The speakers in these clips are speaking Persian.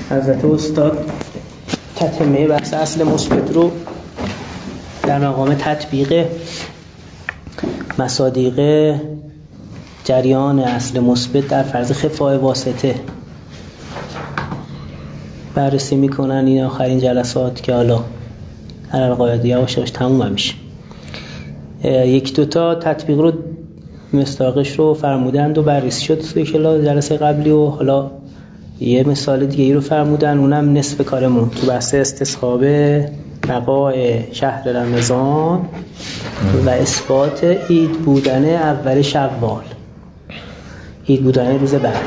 حضرت استاد تتمه بحث اصل مثبت رو در مقام تطبیق مصادیق جریان اصل مثبت در فرض خفای واسطه بررسی میکنن. این آخرین جلسات که حالا هر قاعده یواش یواش تموم میشه. یک دوتا تطبیق رو مستاقش رو فرمودند و بررسی شد توی جلسه قبلی و حالا یه مثال دیگه ای رو فرمودن، اونم نصف کارمون تو بحث استصحاب بقای شهر رمضان و اثبات عید بودن اول شوال، عید بودن روز بعد.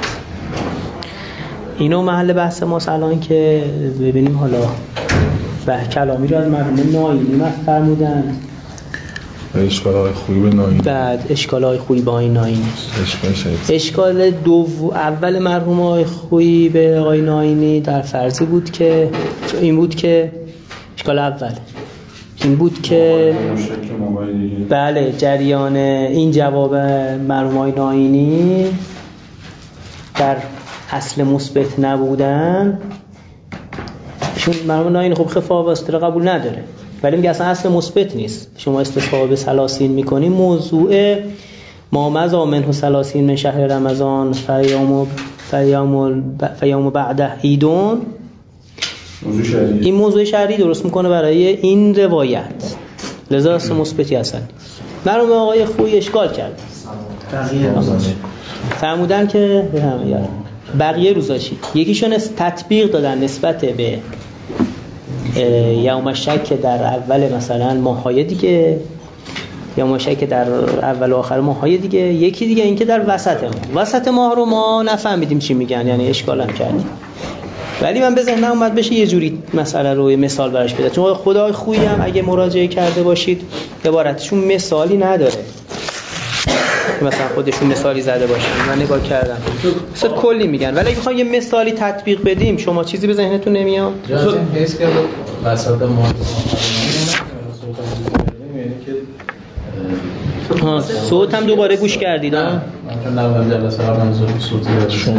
اینو محل بحث ماست الان که ببینیم حالا کلامی رو از مرحوم ناینی فرمودن. اشکال‌های خوبی به ناینی، بعد اشکال‌های خوبی با این ناینی. اشکال اول مرحوم آقای خویی به آقای ناینی در فرضی بود که این بود که اشکال اول این بود که بله جریان این جواب مرحوم آقای ناینی در اصل مثبت نبودن، چون مرحوم ناینی خب خفا واسطه قبول نداره ولی میگه اصلا اصل مثبت نیست. شما استصحاب ثلاثین میکنیم، موضوع ما مضا منه ثلاثین من شهر رمضان فیوم بعده عیدون، این موضوع شرعی درست میکنه برای این روایت، لذا اصل مثبتی هستن. مرحوم آقای خویی اشکال کرد، فرمودن که بقیه روزاشی یکیشون تطبیق دادن نسبت به یوم شک در اول مثلا ماهای دیگه، یوم شک در اول و آخر ماهای دیگه، یکی دیگه این که در وسط ماه رو ما نفهمیدیم چی میگن، یعنی اشکال هم کردیم. ولی من به ذهنم اومد بشه یه جوری مسئله رو مثال براش بده، چون خدای خویی هم اگه مراجعه کرده باشید عبارتشون مثالی نداره مثلا خودشون مثالی زده باشن. من نگاه کردم مثلا کلی میگن، ولی اگه بخوام یه مثالی تطبیق بدیم شما چیزی به ذهنتون نمیاد؟ حس کرد وسط ما صوت هم دوباره گوش کردید ها؟ من جلسه قبل منظور صوتی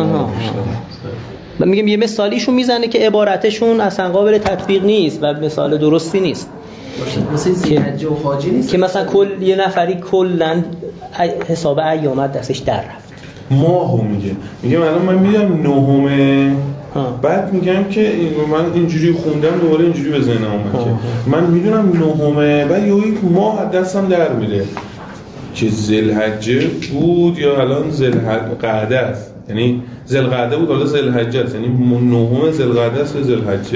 من میگم یه مثالیشون میزنه که عبارتشون اصلا قابل تطبیق نیست و مثال درستی نیست. مثلا زیحجه و حاجی نیست که مثلا یه نفری کلا حساب ایامت دستش در رفت. ماهو میگم الان من میدم نهمه، بعد میگم که من اینجوری خوندم دوباره اینجوری به ذهنم اومد که من میدونم نهمه، بعد یک ماه دستم در میره که ذوالحجه بود یا الان ذوالقعده است، یعنی ذوالقعده بود حالا ذوالحجه است، یعنی نهم ذوالقعده است یا ذوالحجه.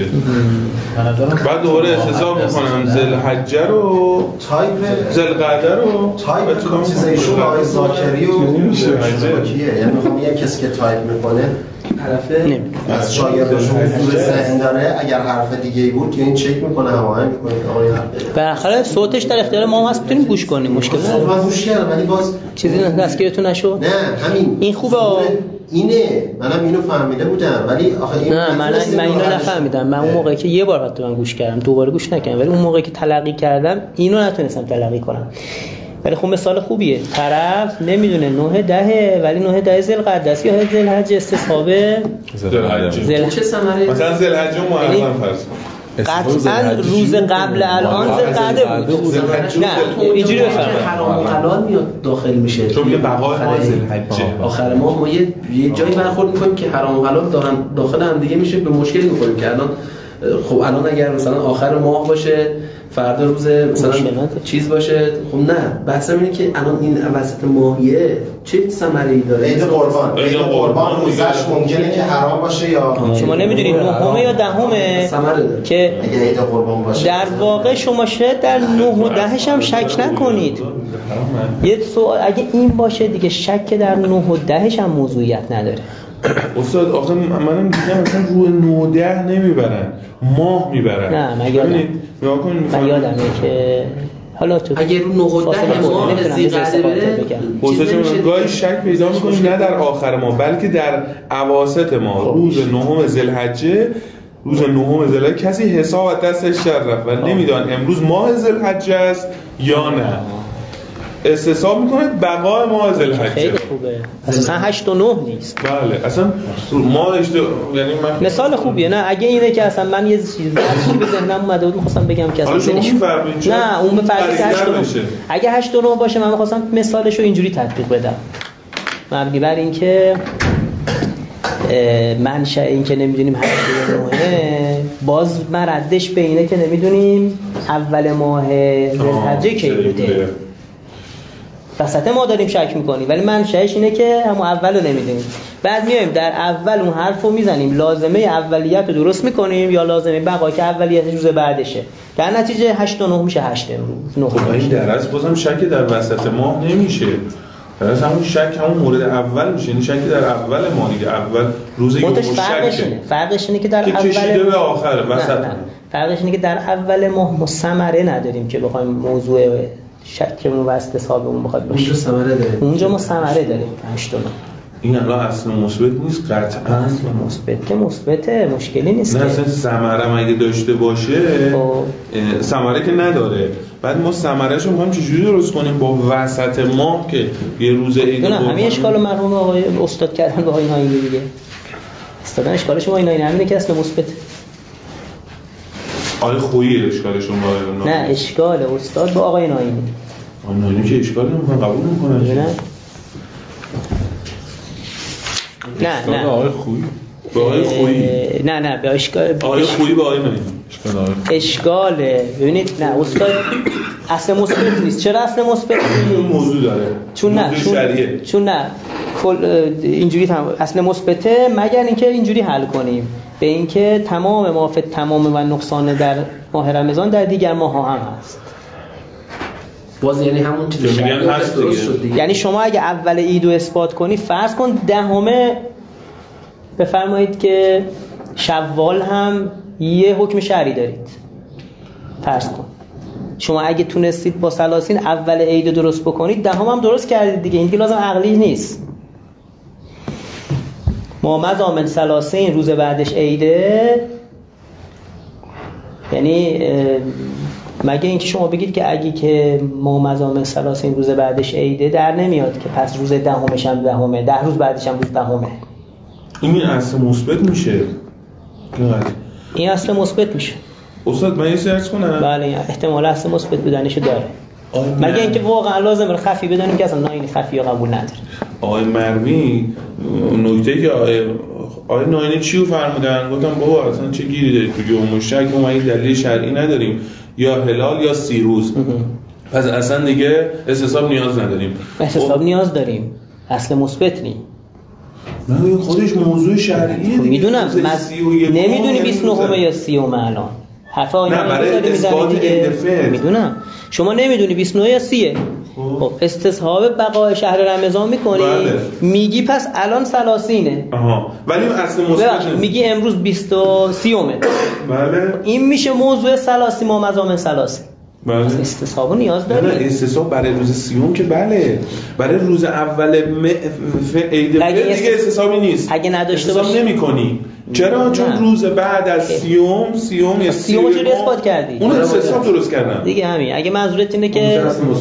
بعد دوباره حساب میکنم ذوالحجه رو ذوالقعده رو تایپ چیز ایشون آقای زاکری و ذوالحجه، یعنی میخوام یه کسی که تایپ میکنه طرفه از شاگردشون تو ذهن داره اگر حرف دیگه ای بود این چک میکنه هماهنگ میکنه که آقا این حرف بالاخره صوتش در اختیار ما هست، میتونیم گوش کنیم، مشکل نداره. من گوش کردم ولی باز چیزی دستگیرتون نشد؟ نه همین این خوبه اینه، منم اینو فهمیده بودم ولی آخه این نه من اینو نفهمیدم. من اون موقعی که یه بار حتی من گوش کردم دوباره گوش نکردم، ولی اون موقعی که تلقی کردم اینو نتونستم تلقی کنم. ولی خب مثال خوبیه، طرف نمیدونه 9 10 ولی 9 10 ذوالقعده است یا ذوالحجه، استصحاب ذوالحجه چه ثمره مثلا ذوالحجه محرم فرض قطعاً روز قبل الان ذوالقعده بود. نه اینجوری بفهمید حرام و حلال میاد داخل میشه چون میگه بقای ما ذوالحجه آخر ما یه جایی برخورد میکنیم که حرام و حلال داخل هم دیگه میشه، به مشکلی میخوریم که الان خب الان اگر مثلا آخر ماه باشه فردا روز مثلا چیز باشه، خب نه بحثم اینه که الان این وسط ماهیه چه ثمره‌ای داره؟ عید قربان روزش ممکنه که حرام باشه یا شما نمیدونید نهمه یا دهمه که عید قربان باشه. در واقع شما شاید در 9 و 10 هم شک نکنید. یه سوال اگه این باشه دیگه شک در 9 و 10 هم موضوعیت نداره. استاد آخه منم دیدم مثلا روی 9 و 10 نمیبرن، ماه میبرن. نه من یادمه که حالا تو اگه رو 9 و 10 ماه ذوالقعده بره گاهی شک پیدا می‌کنیم نه در آخر ماه بلکه در اواسط ماه، روز نهم ذوالحجه، روز نهم ذوالحجه کسی حساب دستش در رفت و نمیدونن امروز ماه ذوالحجه است یا نه. استصحاب میکنه بقای ماه ذوالحجه. خیلی خوبه. اصلا 8 و 9 نیست. بله اصلا ما یعنی من مثال خوبیه. نه اگه اینه که اصلا من یه چیزی به ذهنم اومده بود می‌خواستم بگم که اصلا نه اون فرقی 8 و 9 اگه 8 و 9 باشه من می‌خواستم مثالشو اینجوری تطبیق بدم. مبنی بر اینکه منشأ این که نمیدونیم 8 و 9 باز مردش به اینه که نمیدونیم اول ماه ذوالحجه کی بوده. وسط ما داریم شک میکنیم ولی منشأش اینه که همون اولو نمیدونیم. بعد میایم در اول اون حرفو میزنیم لازمه اولیت رو درست میکنیم یا لازمه بقا که اولیتش روز بعدشه. در نتیجه 8 و 9 میشه 8 امروز. خب این در اصل بازم شک در وسط ماه نمیشه. در اصل همون شک همون مورد اول میشه. این شک در اول ماه دیگه اول روز یوم شک. فرقش اینه که در اول کشیده به آخر وسط. فرقش اینه که در اول ماه ما ثمره نداریم که بخوایم موضوع شکمون و استصحابمون بخواد باشه. اونجا ثمره داریم. اونجا ما ثمره داریم 8 تا. این الان اصل مثبت نیست قطعا. اصل مثبت که مثبته مشکلی نیست. نه اصلا ثمره اگه داشته باشه ثمره که نداره. بعد ما ثمرهشو می‌خوایم چجوری درست کنیم با وسط ماه که یه روز عید. نه همین اشکالو مرحوم آقای استاد کردن به آقای ناینی دیگه. استادان اشکالش آقای ناینی همینه که اصل مثبت. آقای خویی اشکالشون با آقای ناینی. نه اشکال استاد با آقای ناینی. آقای ناینی که اشکال نمی‌کنه قبول نمی‌کنه. نه آقای خویی با آقای خویی نه به اشکال آقای خویی با آقای ناینی اشکاله. ببینید نه استاد اصل مثبت نیست. چرا اصل مثبت موضوع داره؟ چون نه اینجوری اصل مثبته مگر اینکه اینجوری حل کنیم به اینکه تمام موافق تمام و نقصان در ماه رمضان در دیگر ماه‌ها هم هست. باز یعنی همون چیزی که میگن هست دیگه. یعنی شما اگه اول عید رو اثبات کنی فرض کن دهمه بفرمایید که شوال هم یه حکم شرعی دارید. فرض کن شما اگه تونستید با ثلاثین اول عید درست بکنید دهم هم درست کردید دیگه. این دیگه لازم عقلی نیست. ما مضامن ثلاثین روز بعدش عیده یعنی مگه اینکه شما بگید که اگه که ما مضامن ثلاثین روز بعدش عیده در نمیاد که پس روز دهمش هم دهمه 10 روز بعدش هم روز دهمه. این اصل مثبت میشه. این اصل مثبت میشه. استاد من یه سرچ کنم. بله احتمال اصل مثبت بودنشو داره. مگه اینکه واقعا لازمه خفی بدونیم که اصلا ناینی خفی قبول نداره. آقای مرمی نکته که آقای ناینی چی رو فرمودن گفتم بابا اصلا چه گیری دارید تو یوم شک ما این دلیل شرعی نداریم یا هلال یا 30 روز پس اصلا دیگه استصحاب نیاز نداریم. استصحاب نیاز داریم اصل مثبت نی. نه خودش موضوع شرعیه. میدونم نمیدونی 29 یا 30 الان حرف آقای ناینی میزنی دیگه. میدونم شما نمیدونی 29 یا 30. خب استصحاب بقای شهر رمضان میکنی. بله. میگی پس الان 30. ولی اصل مثبت میگی امروز 30. بله این میشه موضوع 30 ما مضامن 30. بله. استصحاب نیاز داره. نه استصحاب برای روز 30 که بله برای روز اول عید دیگه استصحابی نیست. اگه نداشته باشی نمی‌کنی. چرا؟ چون روز بعد از 30 یا 30 رو اثبات کردی. اون استصحاب درست کردن. دیگه همین. اگه منظورت اینه که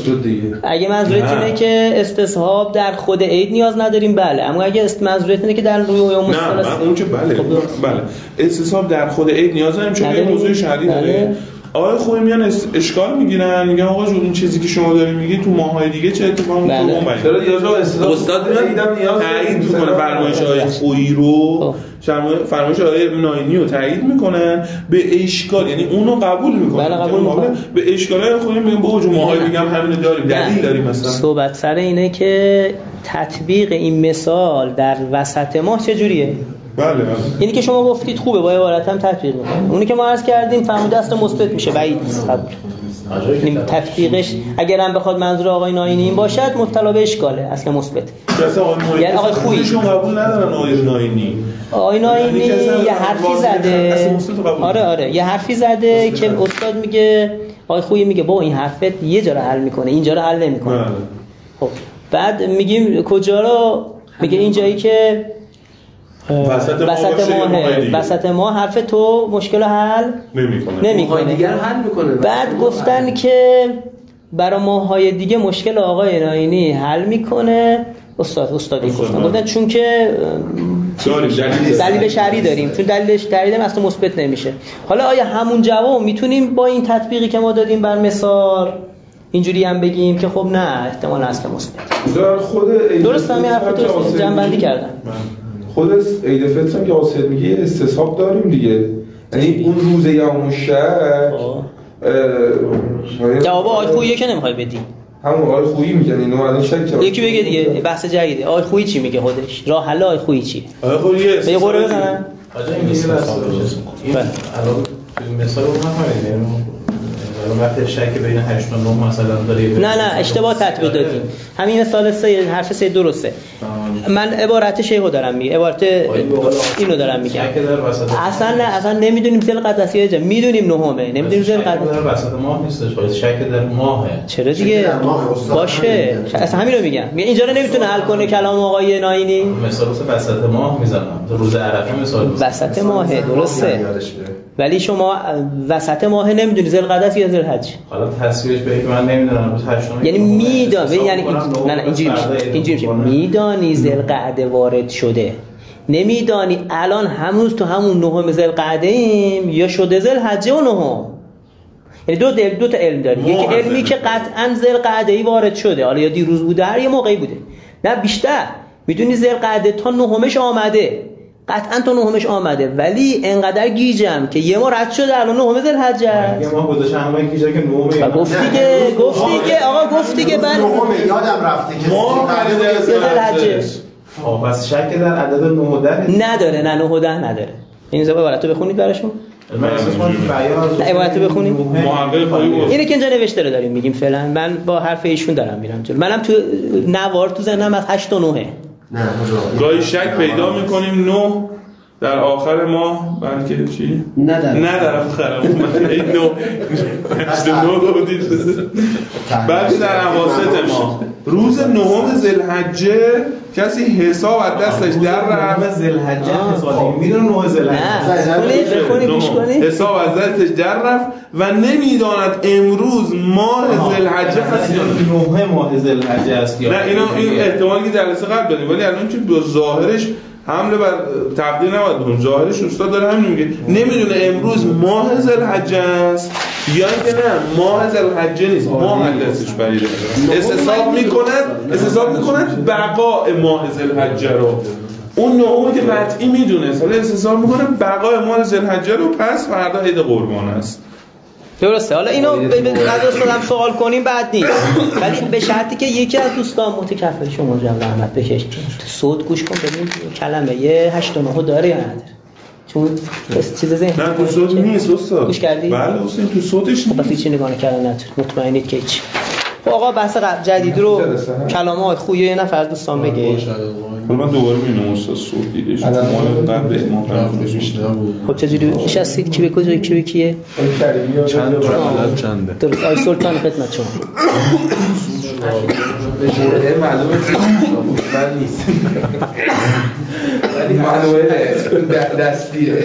که استصحاب در خود عید نیاز نداریم بله. اما اگه منظورت اینه که در روی یوم نه اون که بله. بله. استصحاب در خود عید نیاز نداریم چون یه موضوع شرعی داره. آقای خوبی میان اشکال میگیرن میگن آقا جون این چیزی که شما دارین میگی تو ماهای دیگه چه اتفاقی میفته؟ چرا نیاز استاد میاد تایید میکنه فرمایش آقای خویی رو فرمایش آقای ناینی رو تایید میکنن به اشکال یعنی اونو قبول میکنن. بله قبول میکنن. به اشکالای خویی میگن بابا جون ماهای دیگه هم همینو داریم دلیل داریم مثلا. صحبت سر اینه که تطبیق این مثال در وسط ماه چجوریه؟ بله. اینی که شما گفتید خوبه با عبارت هم تطبیق میکنیم. اونی که ما عرض کردیم فرموده اصل مثبت میشه بعید نیست قبول. این تطبیقش اگر هم بخواد منظور آقای ناینی این باشد مبتلا به اشکاله اصل مثبت. یعنی آقای خوییشون قبول ندارن آقای ناینی. آقای ناینی یه حرفی زده. آره یه حرفی زده که استاد میگه آقای خویی میگه با این حرفت یه جا رو حل میکنه اینجا رو حل نمیکنه. خب بعد میگیم کجا رو میگه این جایی که وسط ما حرف تو مشکل حل نمیکنه دیگر حل میکنه. بعد گفتن که برای ماهای دیگه مشکل آقای ناینی حل میکنه. استادی گفتن چون که دلیل شرعی داریم، چون دلیل شرعی اصلا مثبت نمیشه. حالا آیا همون جواب میتونیم با این تطبیقی که ما دادیم بر مثال اینجوری هم بگیم که خب نه احتمال اصلا مثبت؟ درست همین حرفتو جمع‌بندی کردم. خود عید فطر هم که آسد میگه استصحاب داریم دیگه، یعنی اون روز یوم الشک جواب آقای خویی که نمیخوای بدی، همون آقای خویی میگن اینو الان شک کردم. یکی بگه دیگه بحث جدیده. آقای خویی چی میگه خودش؟ راه حل آقای خویی چی؟ آقای خویی یه قرعه بزنن. آجا این میشه این الان مثال اون همینه، وقتی شک بین 8 تا 9 مثلا داره. نه اشتباه تطبیق دادیم. همین مثال سه حرف سه درسته. من عبارت شیخو دارم میگم، عبارت اینو دارم میگم. اصلا نمیدونیم ذل قدسی جا، میدونیم نهمه، نمیدونیم ذل قدسی در وسط ماه نیستش، باید شک در ماهه. چرا دیگه باشه، اصلا همین رو میگم. اینجا رو نمیتونه حل کنه کلام آقای ناینی. مثال وسط ماه میزنم، روز عرفه مثال وسط ماه درسته، ولی شما وسط ماه نمیدونی ذل قدس یا ذل حج. حالا تصویرش به که من نمیدونم روز 8 یعنی میدونی، یعنی نه اینجوری میشه میدانی ذل قعده وارد شده، نمیدانی الان هنوز تو همون نهم ذل قعده ایم یا شده ذل حج و نهم. یعنی دو تا علم داری، یکی علمی که قطعا ذل قعده ای وارد شده، حالا یا دیروز بوده هر یه موقعی بوده، نه بیشتر میدونی ذل قعده تا نهمش آمده، قطعا تا نهمش آمده، ولی انقدر گیجم که یه ما رد شده الان نهم ذل حج است. یه ما گذاشتم همه گیجه که نهمه. گفتی که آقا گفتی که من نهمه یادم رفته که ما عدد ذل حج. بس شک در عدد 9 و 10 نداره، نه 9 و 10 نداره. این عبارتو بخونید براشون. من احساس کنم بیان عبارتو بخونید. محقق خوبی اینه که اینجا نوشته رو داریم میگیم فعلا. من با حرف ایشون دارم میرم جلو. منم تو نوار تو ذهنم از 8 تا 9. نه گاهی شک پیدا میکنیم 9 در آخر ماه، بلکه چی؟ نه در آخر ماه این 9 بودید، بلکه در اواسط ماه. روز 9 ذوالحجه کسی حساب از دستش در رفت، ذوالحجه حساب میدونه 9 ذوالحجه حساب از دستش در رفت و نمیداند امروز ماه ذوالحجه هست یا 9 ماه ذوالحجه است یا نه. این احتمالی که جلسه قبل دادیم، ولی الان که به ظاهرش حمله بر تقدیر نباید بکنیم، ظاهرش استاد داره همین میگه، نمیدونه امروز ماه ذوالحجه است یا اینکه نه ماه ذوالحجه نیست، ماه دستش بریده. حساب میکند بقاء ماه ذوالحجه رو، اون نوعی که قطعی میدونه، حالا حساب میکنه بقاء ماه ذوالحجه رو، پس فردا عید قربان است. درسته. حالا اینو از استادم سوال کنیم بعد نیست، ولی به شرطی که یکی از دوستان متکفل شما جان رحمت بکش تو صوت گوش کن ببین کلمه یه 8 و 9 داره یا نداره، چون چیز ذهن نه تو صوت نیست استاد. گوش کردی؟ بله استاد تو صوتش خب پس چی نگاه کردن نداره، مطمئنید که هیچ. خب آقا بحث جدید رو کلامات خویه یه نفر دوستان بگه. من دوباره میبینم استاد صوت دیدش مال قبل خب چجوری نشستید کی به کجا کی به کیه چند عدد چنده درست آی سلطان خدمت شما به معلومه من نیست ولی معلومه دستیه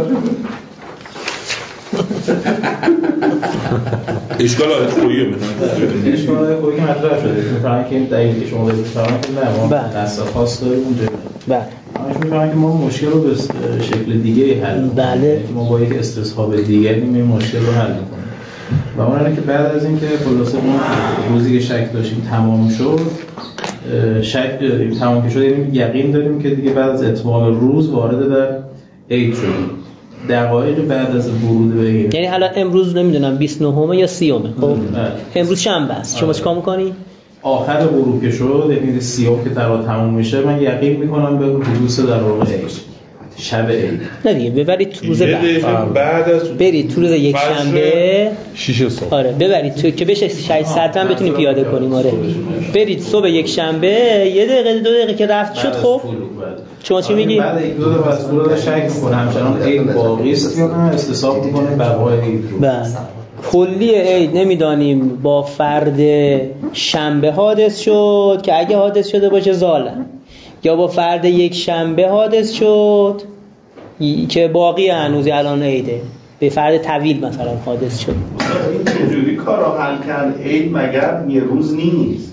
اشکال آیت خوییه اشکال آیت خویی که مطرح شده میفهمن که این دلیلی که شما دارید میفهمن که نه ما دست خاص داریم اونجا بله همش میفهمن که ما مشکل رو به شکل دیگه حل بله ما با یک استصحاب دیگری این مشکل رو حل میکنیم و اون اینه که بعد از اینکه خلاصه ما روزی که شک داشتیم تمام شد شک تمام که شد یعنی یقین داریم که دیگه بعد از اتمام روز وارد در عید شدیم دقایق بعد از ورود به عید یعنی حالا امروز نمیدونم 29 یا 30 خب امروز شنبه است شما چیکار می‌کنی آخر غروب که شد یعنی 30 که ترا تموم میشه من یقین میکنم به حدوث در واقع شب عید نه دیگه ببرید تو روز بعد از برید تو روز یک شنبه 6 صبح آره ببرید تو که بشه 6 ساعت هم بتونیم پیاده کنیم آره برید صبح یک شنبه یه دقیقه 2 دقیقه که رفت شد خب شما چی میگی بعد یک دو دقیقه از طول شک میکنه همچنان عید باقی است یا نه استصحاب میکنه بقای عید رو بله کلی عید نمیدانیم با فرد شنبه حادث شد که اگه حادث شده باشه زاله یا با فرد یک شنبه حادث شد که باقی هنوز الان عیده به فرد طویل مثلا حادث شد. این چجوری کارو حل کرد؟ عید مگر یه روز نیست؟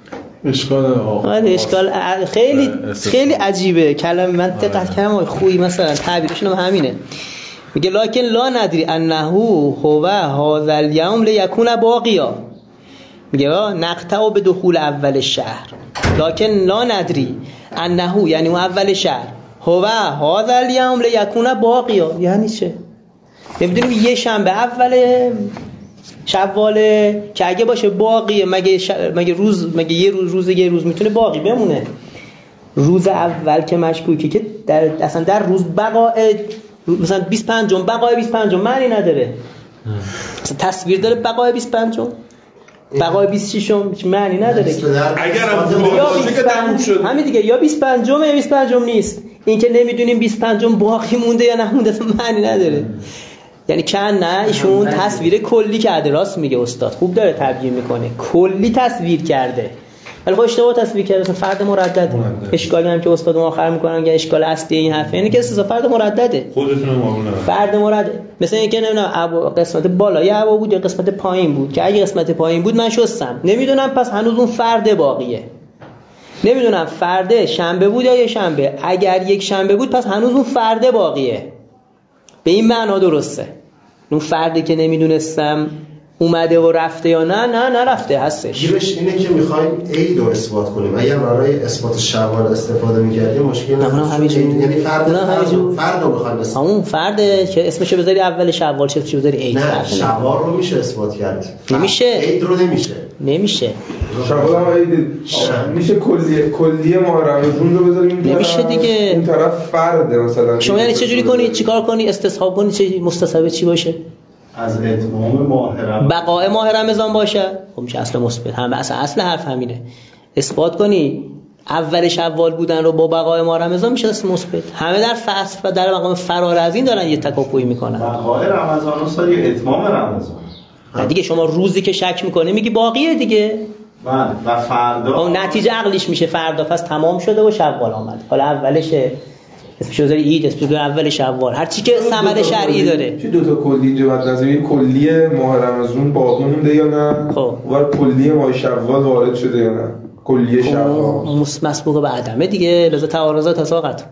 اشکال خیلی عجیبه کلمه. من دقت کردم خوبی مثلا تعبیرشون هم همینه. میگه لکن لا ندری انه هو هذا اليوم لیکون باقیا. میگه نقطع به دخول اول شهر، لکن لا ندری انه یعنی اول شهر، هو هذا اليوم لیکون باقیا. یعنی چه؟ نمیدونیم یه شنبه اول شواله که اگه باشه باقیه، مگه یه روز میتونه باقی بمونه؟ روز اول که مشکوکه که اصلا در روز بقای مثلا 25 بقای 25 معنی نداره. مثلا تصویر داره بقای 25 بقای 26 معنی نداره. اگر هم باشه که تموم شد همین دیگه، یا 25 یا 25 نیست. این که نمیدونیم 25 باقی مونده یا نمونده معنی نداره. یعنی نه ایشون تصویر کلی کرده. راست میگه استاد، خوب داره تبیین میکنه، کلی تصویر کرده ولی خب اشتباه تصویر کرده. مثلا فرد مردد اشکالی هم که استاد آخر میکنن میگه اشکال اصلی این حرفه اینه که فرد مردده. خودتون معلومه فرد مرد مثلا اینکه نمیدونم قسمت بالای عبا بود یا قسمت پایین بود، که اگه قسمت پایین بود من شستم نمیدونم، پس هنوز اون فرد باقیه. نمیدونم فرد شنبه بود یا یه شنبه، اگر یک شنبه بود پس هنوز اون فرد باقیه. به این معنا درسته. اون فردی که نمیدونستم اومده و رفته یا نه رفته هستش. گیرش اینه که میخوایم عید رو اثبات کنیم. اگر برای اثبات شوال استفاده می‌کردیم مشکل نداشت. یعنی فرد رو می‌خوایم اثبات. اون فرد که اسمشو بذاری اول شوال چه بذاری عید. نه شوال رو میشه اثبات کرد. نمیشه. عید رو نمیشه. شوال هم عید میشه کلیه ماه رمضان رو بذاریم این نمیشه دیگه. این طرف فرد مثلا. شما یعنی چه جوری کنی؟ چیکار کنی؟ استصحاب کنی چه مستصحب چی باشه؟ از اتمام ماه رمضان بقای ماه رمضان باشه. خب میشه اصل مثبت. هم اصل حرف همینه. اثبات کنی اول شوال بودن رو با بقای ماه رمضان میشه اصل مثبت. همه در فصل و در مقام فرار از این دارن یه تکاپویی میکنن. بقای رمضان اصلا یه اتمام رمضان. دیگه شما روزی که شک میکنه میگی باقیه دیگه. و فردا اون نتیجه عقلیش میشه فردا پس تمام شده و شوال آمد. حالا اولشه اسمش رو عید، اسمش رو اول شوال، هر چی که ثمره شرعی داره. چی دو تا کلی اینجا بعد لازم این کلیه ماه رمضان باقی مونده یا نه؟ خب و کلیه ماه شوال وارد شده یا نه؟ کلیه شوال مسبوق به عدمه دیگه، لذا تعارضات تساقط.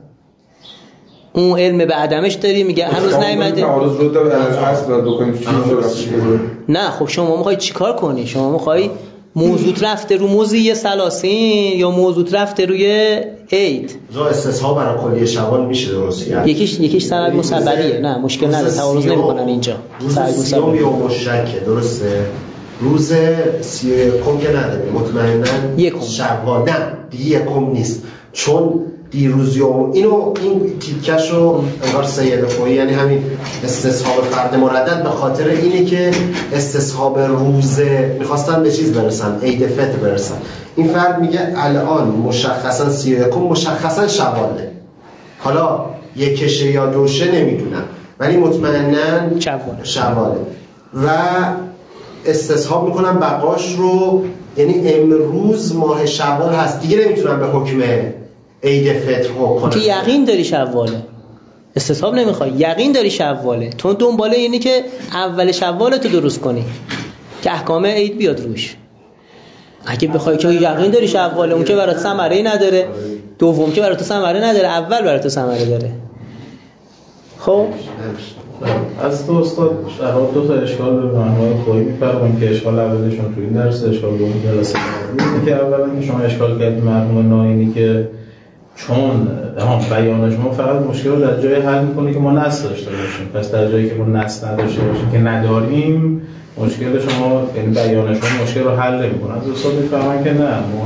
اون علم به عدمش داری میگه هنوز نیومده. تعارض رو تا اصل بکنیم چی نه خب شما میخوای چیکار کنی؟ شما میخوای موضوع رفته رو موضوع سلاسین یا موضوع رفته روی عید. راه استصحاب برای کلیه شوال میشه درست کرد. یکیش سبب مسببیه. نه مشکل نداره، تعارض نمیکنن اینجا. سبب مسبب یا مشکه درسته. روز 31 که نداره مطمئنا شوال نه یکم نیست، چون دیروز یوم این تیکشو انگار سید خویی یعنی همین استصحاب فرد مردد به خاطر اینه که استصحاب روزه میخواستن به چیز برسن، عید فطر برسن. این فرد میگه الان مشخصا 31 مشخصا شواله، حالا یکشه یا دوشه نمیدونم ولی مطمئنا شواله و استصحاب میکنن بقاش رو، یعنی امروز ماه شوال هست دیگه نمیتونن به حکم عید فطر کنن. که یقین داری شواله، استصحاب نمیخوای، یقین داری شواله، تو دنباله اینی که اول شواله تو درست کنی که احکام عید بیاد روش. اگه بخوای که یقین داری شواله، اون که برات ثمره نداره، دوم که برات ثمره نداره، اول برات ثمره داره. خب از تو استاد شراب دو تا اشکال به معنای خویی می‌فرمایید که اشکال اولشون تو این درس، اشکال دوم جلسه بعدی که اولا که شما اشکال کردید مرحوم ناینی که چون بیان شما فقط مشکل رو در جای حل می‌کنه که ما نص داشته باشیم، پس در جایی که ما نص نداشته باشیم که نداریم مشکل شما یعنی بیان شما مشکل رو حل نمی‌کنه. از استاد می‌فرمایید که نه ما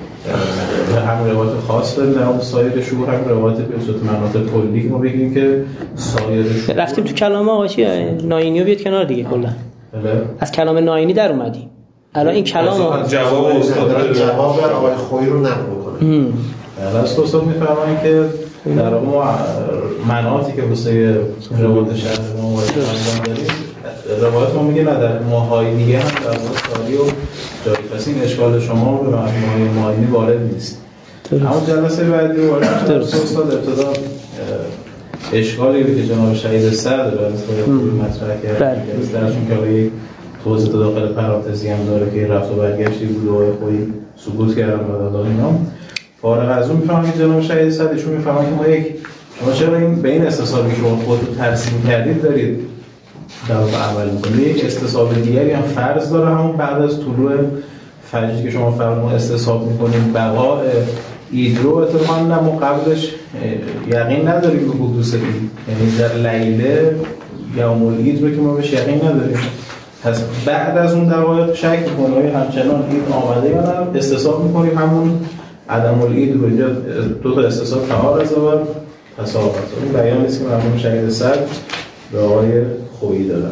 هم روایت خاص داریم، در سایر شهور هم روایت به صورت مناطق کلی که ما بگیم که سایر شهور. رفتیم تو کلام آقا چی ناینی رو بیاد کنار دیگه کلا. از کلام ناینی در اومدیم. الان این کلام جواب استاد جواب آقای خویی رو نقل می‌کنه. راست استاد می‌فرمایند که در ما مناطقی که واسه روایت شهر ما انجام داریم روایت ما میگه نه در ماهای دیگه هم در سالی و جایی، پس این اشکال شما به ماهای ماهینی وارد نیست. اما جلسه بعدی وارد استاد ابتدا اشکالی که جناب شهید صدر برای مطرح کرد درشون که یک توضیح داخل پرانتزی هم داره که رفت و برگشتی بود و خودی سقوط کردن و اینا. فارغ از اون میفهمم که جناب شهید صدر ایشون میفهمن که شما چرا به این استصوابی که شما خودتون ترسیم کردید دارید در واقع عمل میکنید. یک استصواب دیگری هم فرض داره، همون بعد از طلوع فجر که شما فرمون استصواب میکنید بقا ایدرو اتفاقا ما قبلش یقین نداریم به حدوث اید، یعنی در لیله یوم العید رو که ما بهش یقین نداریم. پس بعد از اون دقایق شک میکنیم همچنان اید آمده یا نه، استصواب میکنیم همون عدم العید رو. اینجا دو تا استصواب تعارض و تساقط. این بیان نیست که مرحوم شهید صدر به آقای خویی دادن.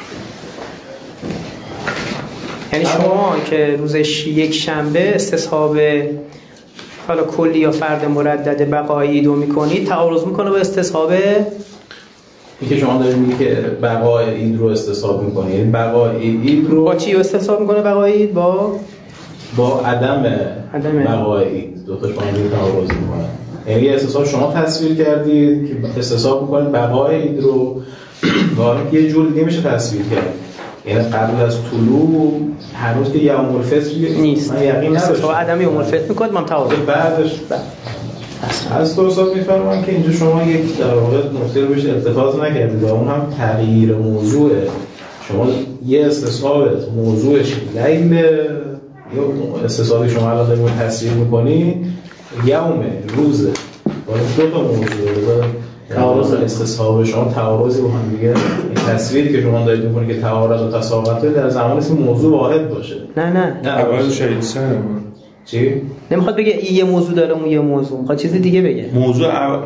یعنی شما که روزش یک شنبه استصحاب حالا کلی یا فرد مردد بقای ایدو میکنید تعارض میکنه با استصحاب این که شما دارید میگید که بقای اید رو استصحاب میکنید. یعنی بقای اید رو با چی استصحاب میکنه بقای اید؟ با عدم بقای اید. دو تاش با هم تعارض میکنه. یعنی استصحاب شما تصویر کردید که استصحاب میکنید بقای اید رو، واقعا یه جور دیگه میشه تصویر کرد. یعنی قبل از طلوع هنوز که یوم الفطر نیست، من یقین نداشتم. تو عدم یوم الفطر میکنید من تعارض بعدش از توصیف میفرمان که اینجا شما یک در واقع نکته رو بهش التفات نکردید و اون هم تغییر موضوعه. شما یه استصحابت موضوعش لیل یا استصحابی شما الان داریم تصویر میکنی یوم روزه با دو تا موضوعه. تعارض استصحاب شما تعارضی با هم دیگه، این تصویری که شما دارید میکنید که تعارض و تساقط در زمانی که موضوع واحد باشه. نه اول شهید صدر چی؟ نمیخواد بگه این یه موضوع داره اون یه موضوع، میخواد چیز دیگه بگه. موضوع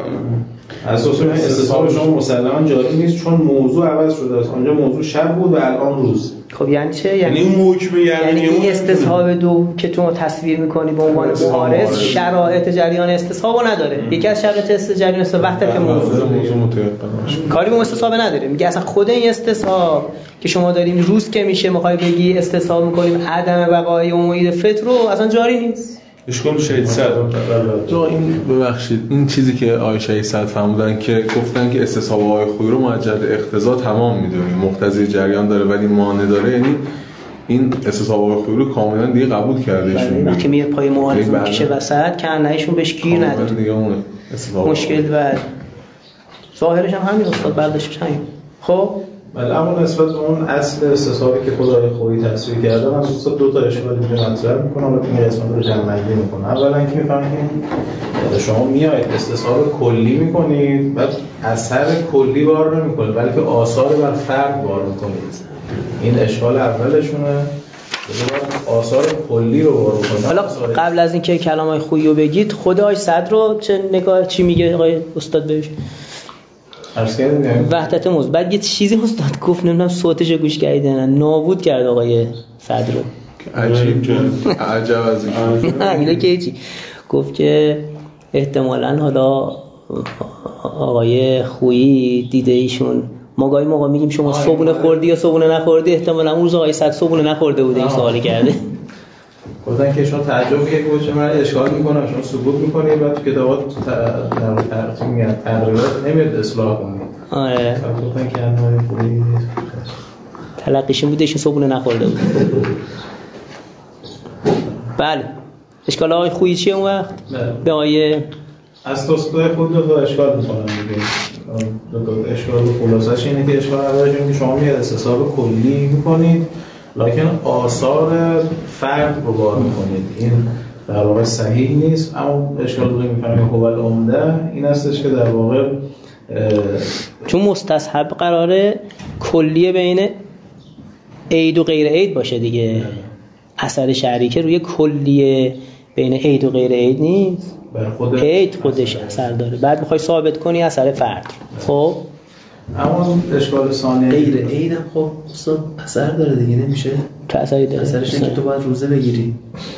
از اصول استصحاب شما مسلما جاری نیست چون موضوع عوض شده است. آنجا موضوع شب بود و الان روز. خب یعنی چه؟ یعنی اون حکم یعنی این استصحاب دو که تو تصویر میکنی به عنوان معارض شرایط جریان استصحاب نداره. یکی از شرایط جریان استصحاب وقتی که موضوع کاری به استصحاب نداره. میگه اصلا خود این استصحاب که شما دارین روز که میشه میخوای بگی استصحاب میکنیم عدم بقای عید فطر رو اصلا جاری نیست. اشکال شهید صدر تو این ببخشید این چیزی که آقای شهید صدر فرمودن که گفتن که استصحاب آقای خویی رو معجل اقتضا تمام میدونیم، مقتضی جریان داره ولی مانع داره، یعنی این استصحاب آقای خویی رو کاملا دیگه قبول کرده ایشون. وقتی میاد پای معارض میکشه وسط که نهایشون بهش گیر نداره دیگه اون مشکل بعد ظاهرش هم همین استاد برداشتش همین. خب بله، اما نسبت به اون اصل استصحابی که خدای خویی تصویر کرده من دو تا اشکال اینجا مطرح میکنم و این قسمت رو جمع‌بندی میکنم. اولا که میفهمید که شما میایید استصحاب کلی میکنید بعد اثر کلی بار نمیکنید بلکه آثار بر فرد بار میکنید. این اشکال اولشونه. آثار کلی رو بار میکنید. حالا قبل از اینکه کلامای خویی رو بگید خدای صدر رو چه نگاه چی میگه آقای استاد بهش؟ وحدت موضوع. بعد یه چیزی استاد گفت نمیدونم صوتش رو گوش کردید نابود کرد آقای صدر رو. عجب از این که چی گفت که احتمالاً حالا آقای خویی دیده ایشون ما گاهی موقع میگیم شما صبحونه خوردی یا صبحونه نخوردی، احتمالاً اون روز آقای صدر صبحونه نخورده بوده این سوالی کرده. گفتن که شما تعجب که گوشه من اشکال میکنم شما ثبوت میکنید بعد تو کتابات تقریبات نمیاد اصلاح کنید. آره گفتن که انواع خویی تلقیشون بوده ایشون صبحونه نخورده بود. بله اشکال آقای خویی چیه اون وقت؟ به آقای از توصیف خود دو تا اشکال میکنم دیگه. دو تا اشکال خلاصش اینه که اشکال اولش اینه که شما میاد استصحاب کلی میکنید لکن آثار فرد رو بار میکنید. این در واقع صحیح نیست. اما اشکال دومی میفهمیم که اول عمده این هستش که در واقع چون مستصحب قراره کلیه بین عید و غیر عید باشه دیگه. اثر شرعی که روی کلیه بین عید و غیر عید نیست. عید خودش اثر داره بعد میخوای ثابت کنی اثر فرد. خب اما اشکال ثانی غیر عید هم خب اثر داره دیگه نمیشه که اثری داره. اثرش اینه که تو باید روزه بگیری.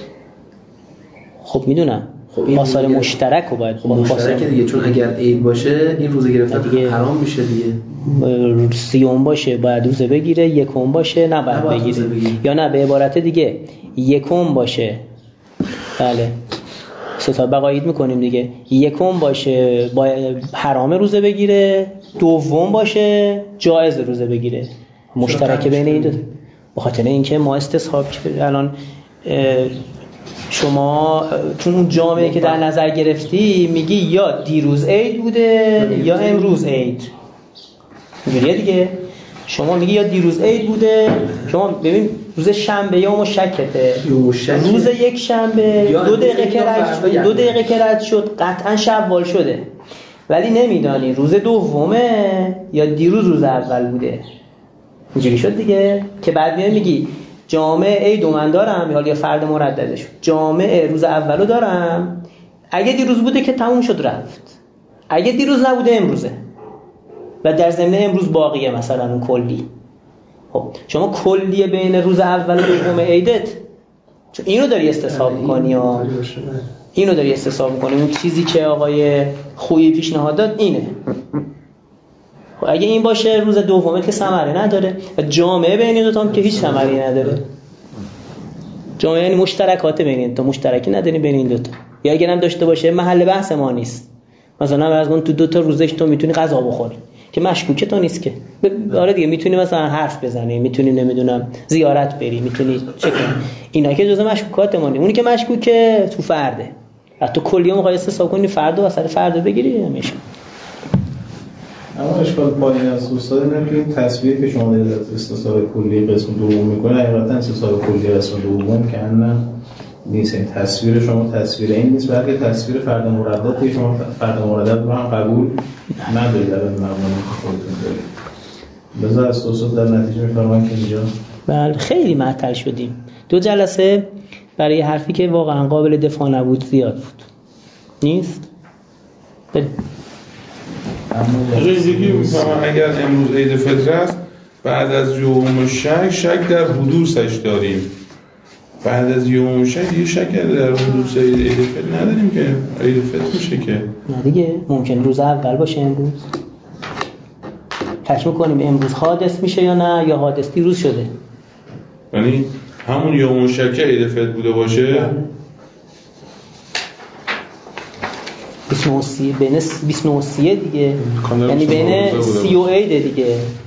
خب میدونم خب آثار مشترک رو باید مشترک دیگه چون اگر عید باشه این روزه گرفتن دیگه حرام میشه دیگه. سیوم باشه باید روزه بگیره، یکم باشه نباید بگیره یا نه به عبارت دیگه یکم باشه بله ستا بقایید میکنیم دیگه. یکم باشه با حرام روزه بگیره، دوم باشه جایز روزه بگیره، مشترک بین این دو. به خاطر اینکه ما استصحاب الان شما چون اون جامعه که در نظر گرفتی میگی یا دیروز عید بوده یا امروز عید، میگه دیگه شما میگی یا دیروز عید بوده. شما ببین روز شنبه یا مشکته، روز یک شنبه 2 دقیقه که رد شد قطعا شوال شده، ولی نمیدانی روز دومه یا دیروز روز اول بوده. اینجوری شد دیگه که بعد میگی جامعه عیدو من دارم، حالا یا فرد مرددش جامعه روز اولو دارم، اگه دیروز بوده که تموم شد رفت، اگه دیروز نبوده امروزه و در ضمن امروز باقیه مثلا اون کلی. خب شما کلیه بین روز اول و دوم عیدت اینو داری استصحاب می‌کنی یا اینو داری استصحاب می‌کنی. اون چیزی که آقای خویی پیشنهاد داد اینه. خب اگه این باشه روز دومه که ثمره نداره و جامعه بین دو تا هم که هیچ ثمری نداره. جامعه یعنی مشترکات بین این تا مشترکی نداری بین این دو تا. یا اگر هم داشته باشه محل بحث ما نیست. مثلا فرض کن تو 2 تا روزش تو میتونی غذا بخوری که مشکوکه تو نیست که. آره دیگه میتونی مثلا حرف بزنی، میتونی نمیدونم زیارت بری، میتونی چه کنی. اینا که جزء مشکوکات مونه. اونی که مشکوکه تو فرده. حتی کلیه مقایسه حساب کنی فرد و اثر فرد بگیری همیشه. اما اشکال پایین از استاد اینه که این تصویری که شما دارید از استصحاب کلی قسم دوم میکنه حقیقتا استصحاب کلی قسم دوم که انم نیست. این تصویر شما تصویر این نیست، بلکه تصویر فرد مردد که شما فرد مردد رو هم قبول ندارید در مقام خودتون دارید. بذار از استاد در نتیجه میفرمان که اینجا بله خیلی معطل شدیم. 2 جلسه برای حرفی که واقعا قابل دفاع نبود زیاد بود. نیست؟ بله. یکی میفهمم اگر امروز عید فطر است بعد از یوم شک در حدوثش داریم. بعد از یوم شک یه شک در حدوث عید فطر نداریم که عید فطر میشه که نه دیگه ممکن روز اول باشه امروز. تشک میکنیم امروز حادث میشه یا نه یا حادث دیروز شده. یعنی همون یوم شک عید فطر بوده باشه. 29 بین 29 دیگه یعنی بین 30 و عید دیگه.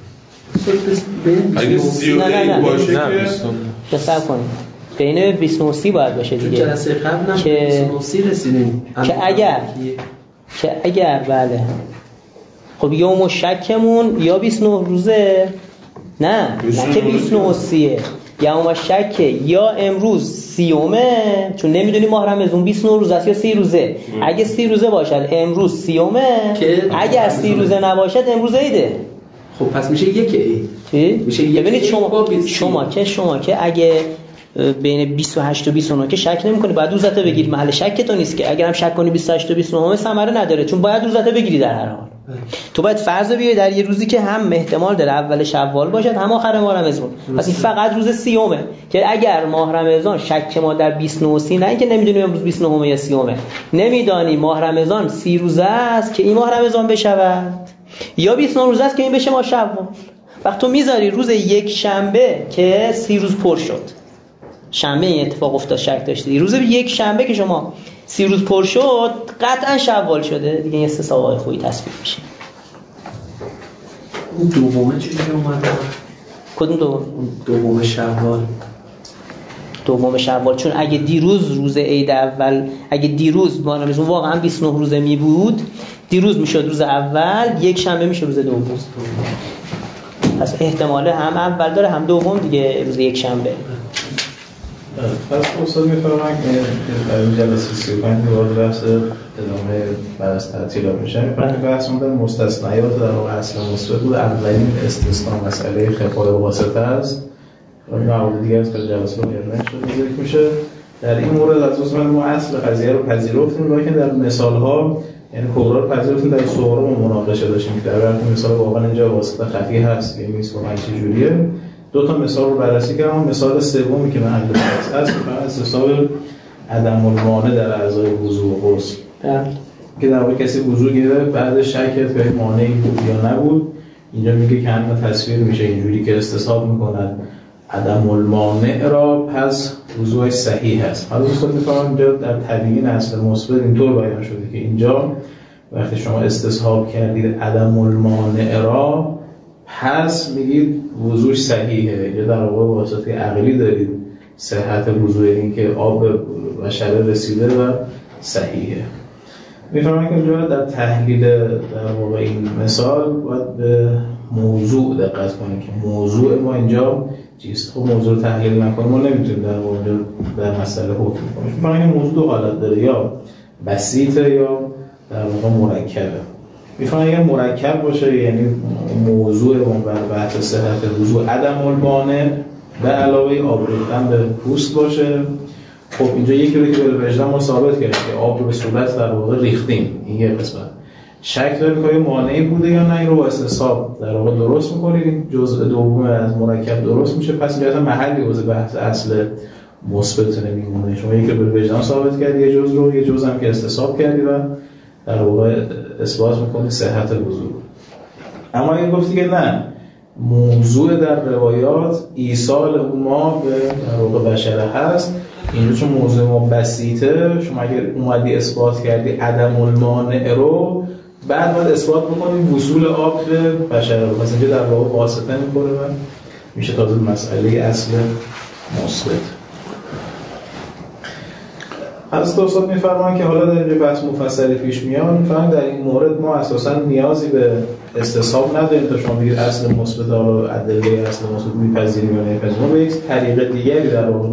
اگه 30 و عید باشه که حساب کنید بین 29 باید باشه دیگه. جلسه قبل هم 29 رسیدیم که اگر بله خب یوم شکمون یا 29 روزه نه که 29 یوم شک یا امروز 30 چون نمیدونی ماه رمضان 29 روز است یا 30 روزه. اگه 30 روزه باشد امروز 30 اگر 30 روزه نباشد امروز عیده. خب پس میشه یک عید. چی؟ میشه ببینید شما که اگه بین 28 و 29 که شک نمی‌کنی باید روزته بگیری. محل شک تو نیست که. اگر هم شک کنی 28 و 29 ثمره نداره چون باید روزته بگیری در هر حال. تو باید فرض بیاری در یه روزی که هم احتمال داره اول شوال باشد هم آخر ماه رمضان. پس این فقط روز 30 که اگر ماه رمضان شک ما در 29 نه اینکه نمیدونیم امروز 29 یا 30 نمیدانی ماه رمضان 30 روزه است که این ماه رمضان بشود یا 29 روزه است که این بشه ماه شوال. وقتی تو میذاری روز یک شنبه که 30 روز پر شد، شنبه این اتفاق افتاد شک داشتی، روز یک شنبه که شما 30 روز پر شد قطعا شوال شده دیگه. این استصحاب خوبی تصویر میشه. اون دومه چجوری اومده؟ کدوم دوم؟ دوم شوال. دوم شوال چون اگه دیروز روز عید اول، اگه دیروز ما رمضان واقعا 29 روزه می بود، دیروز میشد روز اول، یک شنبه میشه روز دوم. پس احتمال هم اول داره هم دوم دیگه روز یک شنبه. پس استاد میفرمایند که در این جلسه 35 دوباره بحث ادامه بعد از تعطیلات میشه. میفرمایند بحث در مستثنیات در واقع اصل مثبت بود. اولین استثناء مسئله خفای واسطه است. موارد دیگه از جلسه رو ارائه شده ذکر میشه. در این مورد از اصل ما اصل قضیه رو پذیرفتیم، لیکن در مثال‌ها یعنی کبرا رو پذیرفتیم، در صغرا ما مناقشه داشتیم که در واقع مثال واقعا اینجا واسطه خفی هست که میز واقعا چجوریه. 2 تا مثال رو بررسی کردم. مثال سومی که محل بحث است فقط استصحاب عدم المانع در اعضای وضو و غسل که در واقع کسی وضو گیره بعد شک به مانعی بود یا نبود. اینجا میگه که همه تصویر میشه اینجوری که استصحاب میکنن عدم المانع را پس وضوحش صحیح هست. حالا دوستان می‌فهمن اینجا در تبیین اصل مثبت اینطور بیان شده که اینجا وقتی شما استصحاب کردید عدم المانع را، پس میگید وضوحش صحیحه، یا در واقع واسطه عقلی دارید صحت وضوح این که آب بشره رسیده و صحیحه. میفهمم که اینجا در تحلیل در واقع این مثال باید به موضوع دقت کنیم که موضوع ما اینجا چیست. خب موضوع رو تحلیل نکنیم ما نمیتونیم در واقع در مسئله حکم کنیم. میفهمم این موضوع دو حالت داره، یا بسیطه یا در واقع مرکبه. میفهمم اگر مرکب باشه یعنی موضوع ما بر بحث صحت وضوء عدم المانع به علاوه آب ریختن به پوست باشه. خب اینجا یکی رو که بالوجدان ما ثابت کردیم که آب رو به صورت در واقع ریختیم، این یه قسمت. شک داریم که مانعی بوده یا نه، این رو با استصحاب در واقع درست می‌کنیم، جزء دوم از مرکب درست میشه، پس اینجا محلی واسه بحث اصل مثبت نمیمونه. شما یکی رو بالوجدان ثابت کردی یه جزء رو، یه جزء هم که استصحاب کردی و در واقع اثبات می‌کنی صحت وضوء. اما این گفتی که نه، موضوع در روایات ایصال ما به در واقع بشره هست. اینجا چون موضوع ما بسیطه، شما اگر اومدی اثبات کردی عدم المانع رو، بعد باید اثبات بکنیم وصول آب به بشره رو، پس اینجا در واقع واسطه می‌کنه و میشه تازه مسئله اصل مثبت. از دوستان میفرمان که حالا در اینجا بحث مفصلی پیش میان، میفرمان در این مورد ما اساساً نیازی به استصحاب نداریم تا شما بگید اصل مثبت رو ادله اصل مثبت میپذیریم یا نمیپذیریم. ما به یک طریق دیگری در واقع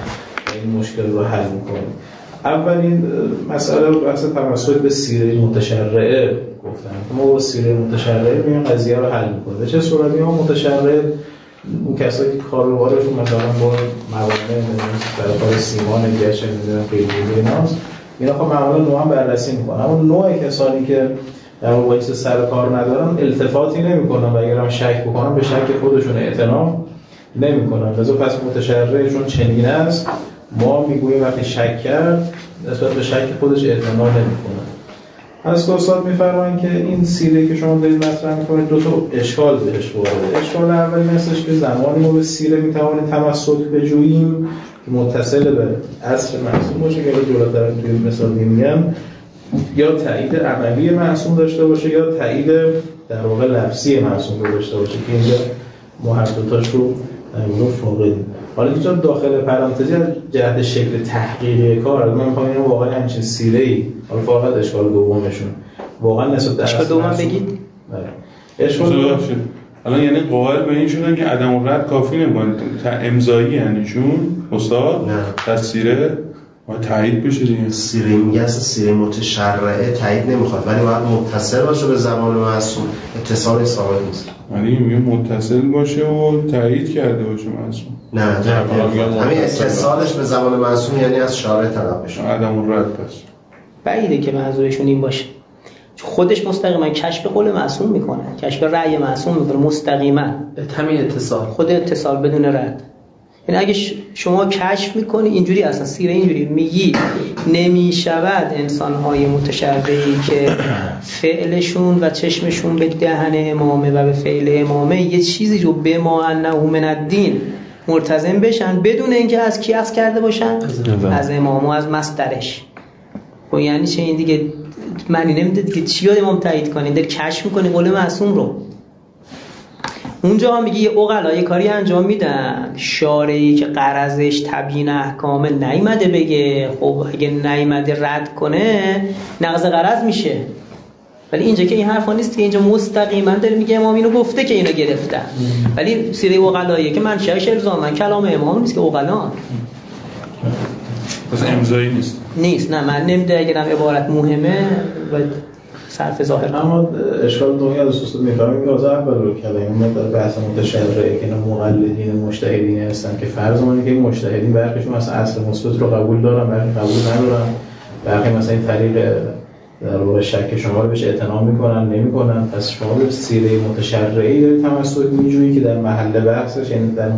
این مشکل رو حل میکنیم. اولین مسئله رو بحث تمسک به سیره متشرعه گفتم. ما با سیره متشرعه میایم قضیه رو حل میکنیم. به چه صورتی؟ ما متشرع اون کسایی که کاروبارشون مثلا با موانع در کار سیمان گچ نمیدونم خیلی ایناست، اینا خب معمولا نوعا بررسی میکنن. اما نوع کسانی که در واقع سر کار ندارن التفاتی نمیکنن و اگر هم شک بکنن به شک خودشون اعتنا نمیکنن. لذا پس متشرعشون چنین است، ما میگوییم وقتی شک کرد نسبت به شک خودش اعتنا نمیکنن. از دوستان میفرمایند که این سیره که شما دارید مطرح میکنید دو تا اشکال بهش وارده. اشکال اولی هستش که زمانی ما به سیره میتوانیم تمسک بجوییم که متصل به اصل معصوم باشه که جلوتر توی مثال میگم، یا تایید عملی معصوم داشته باشه یا تایید در واقع لفظی معصوم رو داشته باشه که اینجا ما هر دو تاش رو در واقع فاقدیم. حالا اینجا داخل پرانتزی از جهت شکل تحقیقی کار من می‌خوام اینو واقعا همچین سیره‌ای، حالا فقط اشکال دومشون واقعا نسبت اشکال دوم بگید. اشکال دوم الان یعنی قائل به این شدن که عدم الرد کافی نمی‌کنه، امضایی یعنی چون استاد تفسیره باید تایید بشه دیگه. سیره میگه اصلا سیره متشرعه تایید نمیخواد ولی باید متصل باشه به زمان معصوم، اتصال ثابت نیست. یعنی میگه متصل باشه و تایید کرده باشه معصوم. نه همین اتصالش به زمان معصوم یعنی از شارع طلب بشه. عدم الرد پس بعیده که منظورشون این باشه. خودش مستقیما کشف قول معصوم میکنه، کشف رأی معصوم میکنه مستقیما. همین اتصال، خود اتصال بدون رد. یعنی اگه شما کشف میکنی اینجوری اصلا سیره اینجوری میگی نمیشود انسان‌های متشرعی که فعلشون و چشمشون به دهن امامه و به فعل امامه یه چیزی رو به ما انه من الدین ملتزم بشن بدون اینکه از کی اخذ کرده باشن؟ از امام و از مصدرش. خب یعنی چه این دیگه معنی نمیده دیگه چی امام تایید کنین؟ در کشف میکنی قول معصوم رو. اونجا هم میگه یه عقلا یه کاری انجام میدن، شارعی که غرضش تبیین احکام نیامده بگه، خب اگه نیامده رد کنه نقض غرض میشه. ولی اینجا که این حرفا نیست که اینجا مستقیما داره میگه امام اینو گفته که اینو گرفتن. ولی سیره عقلاییه که منشأش الزاما کلام امام نیست که عقلان. پس امضایی نیست. نه من نمیده اگرم عبارت مهمه و صرف ظاهر. اما اشکال دومی از دوستان میفهمیم که از اول رو کردیم ما در بحث متشرعه که اینا مقلدین مجتهدین هستن که فرض اونه که این مجتهدین برخیشون مثلا اصل مثبت رو قبول دارن، برخی قبول ندارن، برخی مثلا این طریق در واقع شک شما رو بهش اعتنا میکنن نمیکنن. پس شما به سیره متشرعی دارید تمسک میجویی که در محل بحثش یعنی در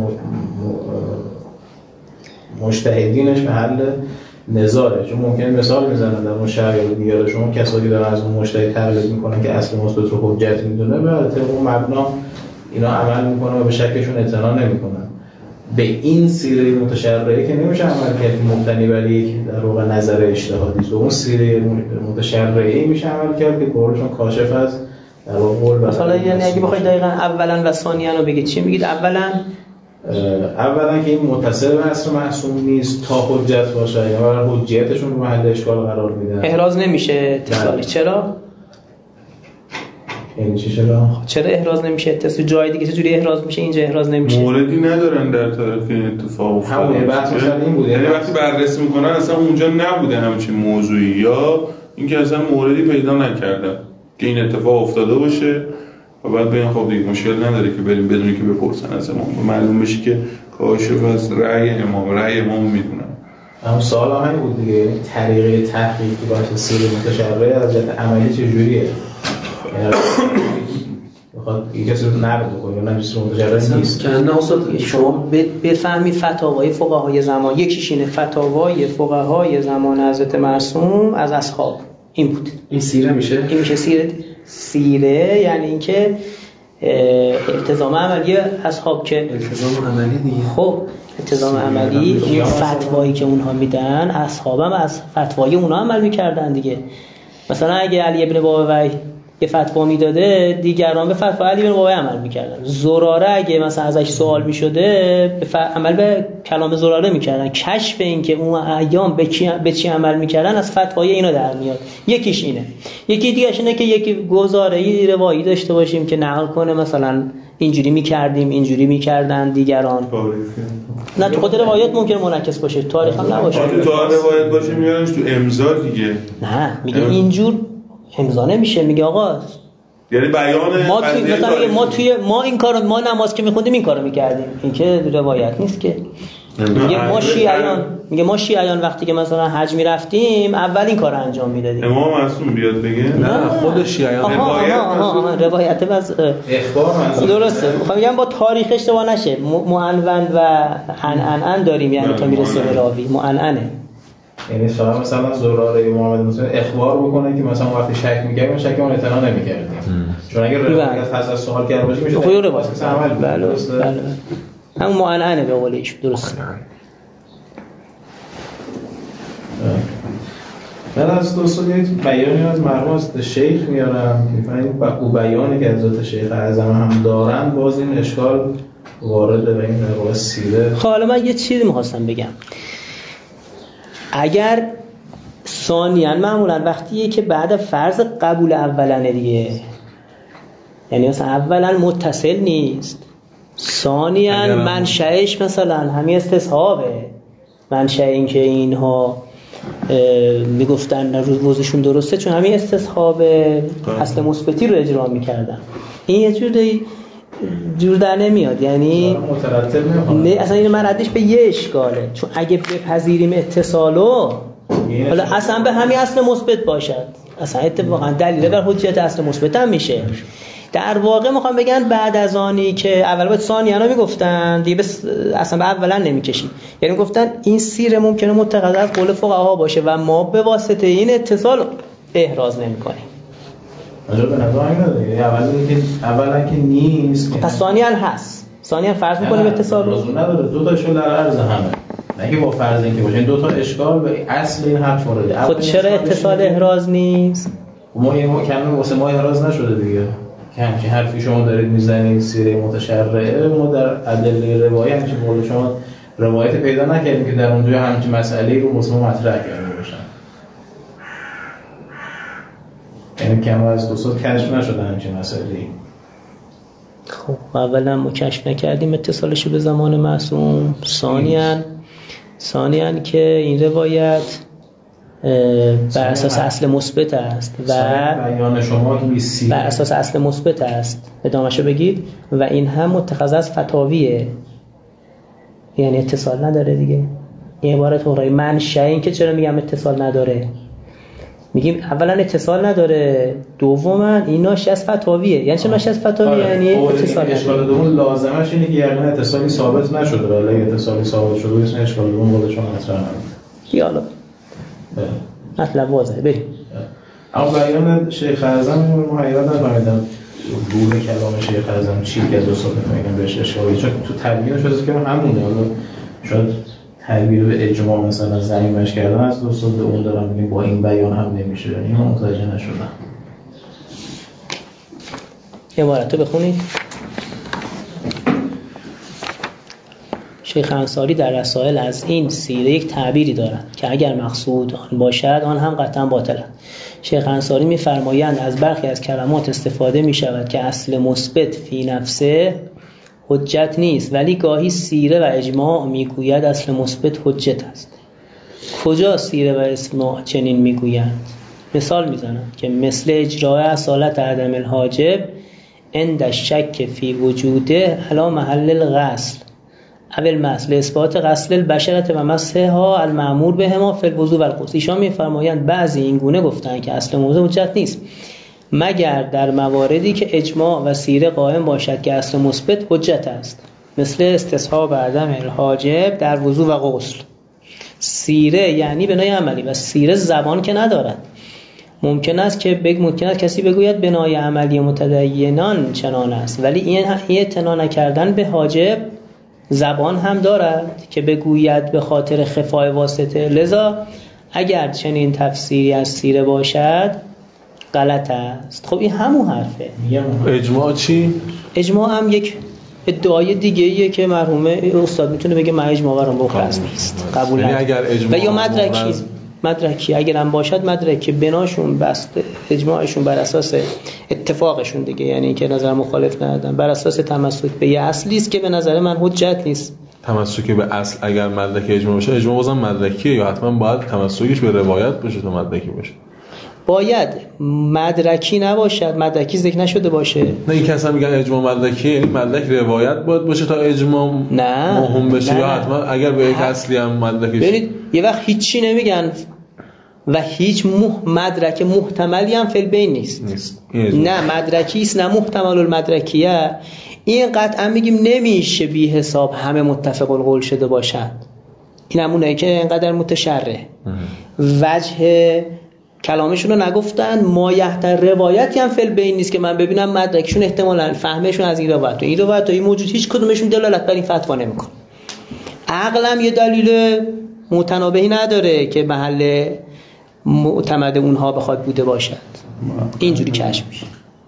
مجتهدینش محل نظاره. چون ممکنه مثال میزنن در مشاهده دیگه شما کسایی دارن از اون مجتهد تقلید میکنن که اصل مثبت رو حجت میدونه و البته اون مبنا اینا عمل میکنن و به شکشون اعتنا نمیکنن. به این سیره متشرعه که نمیشه عمل کرد مبتنی بر یک در واقع نظر اجتهادی است، اون سیره متشرعه میشه عمل کرد که قولشون کاشف از در واقع قول. مثلا یعنی اگه بخواید دقیقاً اولا و ثانیاً رو بگید چی میگید؟ اولا که این متصل به عصر معصوم نیست تا حجت باشه، یا حجیتشون رو محل اشکال قرار میدن، احراز نمیشه اتصالی. چرا؟ یعنی چرا احراز نمیشه اتصال؟ جای دیگه چجوری احراز میشه، اینجا احراز نمیشه؟ موردی ندارن در طرف این اتفاق افتاده. همون بحث مثلا این بود، یعنی وقتی بررسی میکنن اصلا اونجا نبوده همچین موضوعی، یا اینکه اصلا موردی پیدا نکردن که این اتفاق افتاده باشه و بعد بگن خب دیگه مشکل نداره که بریم بدونی که بپرسن از امام، معلوم بشه که کاشف از رأی امام میدونن. اما سوال همین بود دیگه، طریقه تحقیقی باشه سیر متشرعه از جهت عملی چجوریه؟ بخواد یه کسی رو نقد بکنه یا نه سیر متشرعه نیست. نه استاد شما بفهمید فتاوای فقهای زمان، یکیش اینه فتاوای فقهای زمان حضرت معصوم از اصحاب این بود. این سیره میشه؟ این میشه سیره یعنی اینکه التزام عملی اصحاب که التزام عملی دیگه. خب التزام عملی اون فتوایی که اونها میدن اصحابم از فتوای اونها عمل میکردن دیگه. مثلا اگه علی ابن بابوی یه فتوا میداده دیگران به فتوا علی ابن بابوی عمل میکردن. زراره اگه مثلا ازش سوال میشده عمل به کلام زراره میکردن. کشف این که اون ایام به چی عمل میکردن از فتوای اینا در میاد. یکیش اینه. یکی دیگه اینه که یکی گزاره‌ای روایی داشته باشیم که نقل کنه مثلا اینجوری میکردیم اینجوری میکردن دیگران. نه تو خود روایت ممکنه منعکس باشه، تاریخ هم نباشه. تو روایت باشه میارنش تو امضا دیگه. نه میگه اینجور امضا نمیشه، میگه آقا یعنی بیان ما این کارو ما نماز که میخوندیم این کارو میکردیم. این که روایت نیست که. میگه ما شیعیان وقتی که مثلا حج میرفتیم اول این کارو انجام میدادیم. امام معصوم بیاد بگه نه خود شیعیان روایت از اخبار درسته. میگم با تاریخ اشتباه نشه. معنون و عنعن داریم یعنی تا میرسه به راوی معنعنه. یعنی شما مثلا زراره محمد موسی اخبار بکنه که مثلا وقتی شک می‌کردیم شک اون اطلاع نمی‌کردیم، چون اگه روایت از سوال کرده باشه میشه خود روایت عمل. بله همون معنعنه به قول ایشون. درست. من از دوستان یه بیانی از مرحوم از شیخ میارم که این او بیانی که حضرت شیخ اعظم هم دارن باز این اشکال وارد به این روایت سیره. حالا من یه چیزی می‌خواستم بگم. اگر ثانیاً معمولاً وقتیه که بعد فرض قبول اولانه دیگه، یعنی مثلا اولاً متصل نیست، ثانیاً منشأش مثلا همین استصحابه. منشأ این که اینها میگفتن وضعشون درسته چون همین استصحاب اصل مثبتی رو اجرا میکردن. این یه جور در نمیاد، یعنی اصلا این مردش به یه اشکاله، چون اگه بپذیریم اتصالو حالا اصلا به همین اصل مثبت باشد اصلا اتفاقا دلیل بر حجیت اصل مثبت هم میشه. در واقع میخوام بگن بعد از آنی که اول باید ثانیاً میگفتن دیگه اصلا به اولا نمیکشیم، یعنی گفتن این سیر ممکنه متقاضی از قول فقها باشه و ما به واسطه این اتصال احراز نمیکنیم. آجا به نظر همینه اولا که نیست، پس ثانیاً هست. ثانیاً فرض میکنیم اتصال رو نداره. دو تاشون در عرض همه، نه که با فرض اینکه باشه دو تا اشکال به اصل این حرف مورد. خود چرا اتصال احراز نیست؟ ما کاملا واسه ما احراز نشده دیگه که همچین حرفی شما دارید میزنید سیره متشرعه. ما در ادله روایی همچین مورد شما روایت پیدا نکردیم که در اونجا همچین مسئله رو مسلم مطرح کرده باشن. یعنی کم از دوستات کشف نشده همچین مسئله‌ای. خب اولا ما کشف نکردیم اتصالش به زمان معصوم. ثانیاً که این روایت بر اساس اصل مثبت است و بیان شما بر اساس اصل مثبت است، ادامه‌شو بگید، و این هم متخذ از فتاویه، یعنی اتصال نداره دیگه. این عبارت اخرى منشأ این که چرا میگم اتصال نداره، میگیم اولا اتصال نداره، دوما این ناشی از فتاویه. یعنی چه ناشی از فتاویه؟ یعنی اتصال نداره. اشکال دوم لازمش اینه که یقینا اتصالی ثابت نشده، ولی اتصالی ثابت شده اسم اشکال دوم خودش رو مطرح نمی‌کنه. حالا مطلب واضحه. بریم. اما بیان شیخ اعظم رو حقیقت نفهمیدم. روح کلام شیخ اعظم چی که از استاد میگم بهش اشاره، چون تو تبیینش واسه که همونه. حالا شاید تعبیر به اجماع مثلا زمینش کردن از استاد اون دارم میگم با این بیان هم نمیشه، یعنی من متوجه نشدم. عبارتو بخونید. شیخ انصاری در رسائل از این سیره یک تعبیری دارد که اگر مقصود آن باشد آن هم قطعا باطل است. شیخ انصاری می‌فرمایند از برخی از کلمات استفاده می‌شود که اصل مثبت فی نفسه حجت نیست، ولی گاهی سیره و اجماع میگوید اصل مثبت حجت است. کجا سیره و اجماع چنین میگویند؟ مثال میزنند که مثل اجراء اصالت عدم الحاجب عند الشک فی وجوده علی محل الغسل اول مسئله اثبات غسل البشرة و مسحها المأمور بهما فی الوضوء و الغسل. ایشان می‌فرمایند بعضی این گونه گفتند که اصل موضوع حجت نیست مگر در مواردی که اجماع و سیره قائم باشد که اصل مثبت حجت است، مثل استصحاب عدم الحاجب در وضوء و غسل. سیره یعنی بنای عملی و سیره زبان که ندارد. ممکن است کسی بگوید بنای عملی متدینان چنان است، ولی این اعتنا نکردن به حاجب زبان هم دارد که بگوید به خاطر خفای واسطه. لذا اگر چنین تفسیری از سیره باشد غلط است. خب این همون حرفه. اجماع چی؟ اجماع هم یک ادعای دیگه ایه که مرحومه استاد میتونه بگه من اجماع رو بخواست نیست قبول یعنی اگر اجماع و یا مدرکی اگر هم باشد مدرکی بناشون بسته اجماعشون بر اساس اتفاقشون دیگه، یعنی که نظر مخالف ندادن، بر اساس تمسک به یه اصلی است که به نظر من حجت نیست. تمسک به اصل اگر مدرکی اجماع باشه، اجماع بازم مدرکیه یا حتما باید تمسکش به روایت باشه تا مدرکی باشه؟ باید مدرکی نباشد، مدرکی ذکر نشده باشه. نه این کسا میگن اجماع مدرکیه، یعنی مدرک روایت باید باشه تا اجماع مهم بشه، یا حتما اگر به یک اصلی هم مدرکش. ببینید یه وقت هیچی نمیگن و هیچ مدرک محتملی هم فی البین نیست. نه مدرکی است نه محتمل المدرکیه. این قطعا میگیم نمیشه بی حساب همه متفق القول شده باشند. این همونه که اینقدر متشرع وجه کلامشون رو نگفتن، مایحتر روایتی هم فی البین نیست که من ببینم مدرکشون احتمالاً فهمشون از این روایت و این روایت این موجود هیچ کدومشون دلالت بر این فتوا نمیکنه. عقلم یه دلیل متنابهی نداره که محل معتمد اونها بخواد بوده باشد. اینجوری کشف میشه.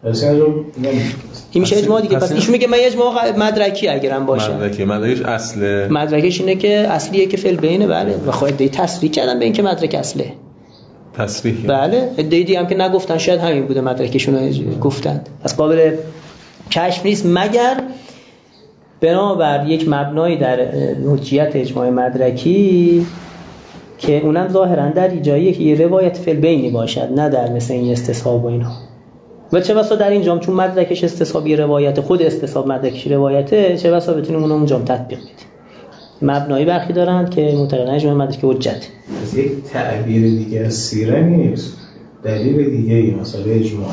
این میشه اجماع دیگه. پس ایشون میگه من اجماع مدرکی اگرم باشه. مدرکش اصله. مدرکش اینه که اصلیه که فی البینه. بله و خواهد دی تصریح کردن به این که مدرک اصله. تصریح. بله ادعی هم که نگفتن شاید همین بوده مدرکشون رو گفتند. پس قابل کشف نیست مگر بنابر یک مبنایی در حجیت اجماع مدرکی که اونم ظاهرا در جاییه که یه روایت فی البینی باشد، نه در مثل این استصحاب و اینها. و چه بسا در اینجام چون مدرکش استصحابی روایت، خود استصحاب مدرکش روایته، چه بسا بتونیم اونو اونجام تطبیق بدیم. مبنایی برخی دارند که معتقدن اجماع مدرکی حجت. از یک تعبیر دیگه از سیره نیست، دلیل دیگه ای مثلا اجماع.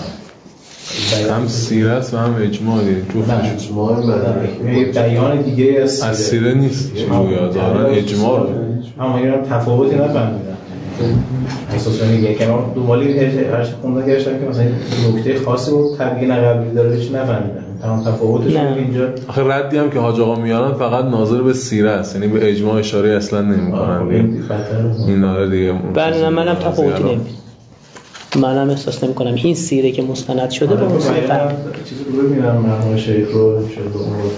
هم سیره است و هم اجماع دیگه. اجماع مدرکی بیان دیگه از سیره نیست. جویا دارن اجماع رو. اما اینا تفاوتی نفهمیدن. اساسا میگه که ما دنبالی هر خوندن گشتن که مثلا نکته خاصی رو تبیین قبلی داره هیچ نفهمیدن. تمام تفاوتش اینجا. آخه ردی هم که حاج آقا میارن فقط ناظر به سیره است، یعنی به اجماع اشاره اصلا نمی‌کنن. این داره دیگه. بله منم تفاوتی نمی‌بینم. منم احساس نمی‌کنم این سیره که مستند شده به اون سیره چیزی رو ببینم مرحوم شیخ رو شده اون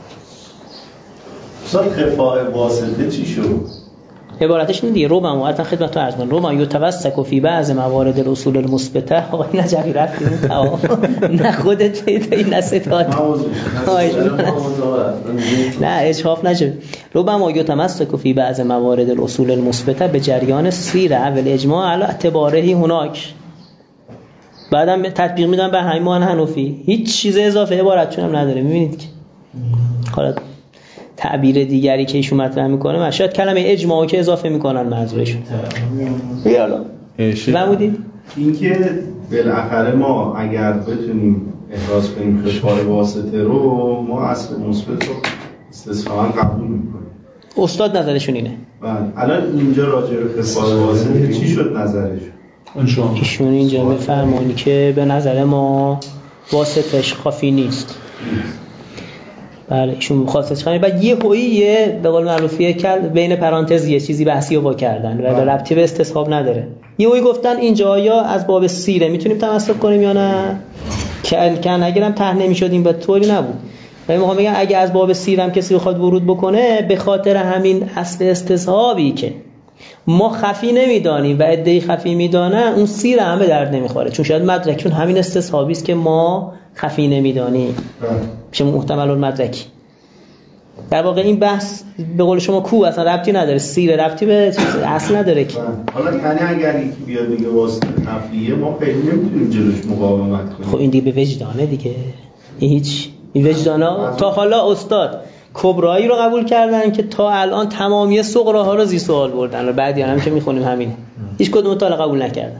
صاحب خفای واسطه چی شد؟ عبارتش این دیگه روبم وقتا خدمت عرض کنم روبم یتوسک فی بعض موارد الاصول المثبته. آقا این نجفی رفتیم نه خودت پیدایی نستاد نه اجحاف نشه. روبم یتمسک فی بعض موارد الاصول المثبته به جریان سیره اول اجماع علی اعتباره هناک. بعدم تطبیق میدن به حیمان حنفی. هیچ چیز اضافه عبارتشون هم نداره. میبینید که حالا تعبیر دیگری که ایشون مطرح میکنه شاید کلمه اجماع که اضافه میکنن منظورشون. یالا نمودید اینکه بالاخره ما اگر بتونیم احراز کنیم خفای واسطه رو ما اصل مثبت رو استثناء قبول میکنیم. استاد نظرشون اینه. بله الان اینجا راجع به خفای واسطه چی شد نظرشون؟ ایشون اینجا میفرمانی که به نظر ما واسطش خفی نیست. بله ایشون واسطش خفی، بعد یه هویه به قول معروفیه بین پرانتز یه چیزی بحثی رو وا کردن و ربطی به استصحاب نداره. یه هویه گفتن اینجا آیا از باب سیره میتونیم تمسک کنیم یا نه، که اگرم ته نمیشد این به طوری نبود. من میخوام بگم اگه از باب سیرم کسی بخواد ورود بکنه، به خاطر همین اصل استصحابی که ما خفی نمیدانیم و ادعی خفی میدانن، اون سیر هم به درد نمیخوره، چون شاید مدرک، چون همین استصحابی است که ما خفی نمیدانیم، میشه محتمل المدرکی. در واقع این بحث به قول شما کو اصلا ربطی نداره، سیر ربطی به اصل نداره که. حالا یعنی اگر یکی بیاد بگه واسطه خفیه، ما خیلی نمیتونیم جلوش مقاومت کنیم. خب این دیگه به وجدانه دیگه، هیچ این وجدانا تا حالا استاد کبرایی رو قبول کردن که تا الان تمامی صغراها رو زیر سوال بردن و بعدی هم که میخونیم همینه، هیچ کدوم تا الان قبول نکردن.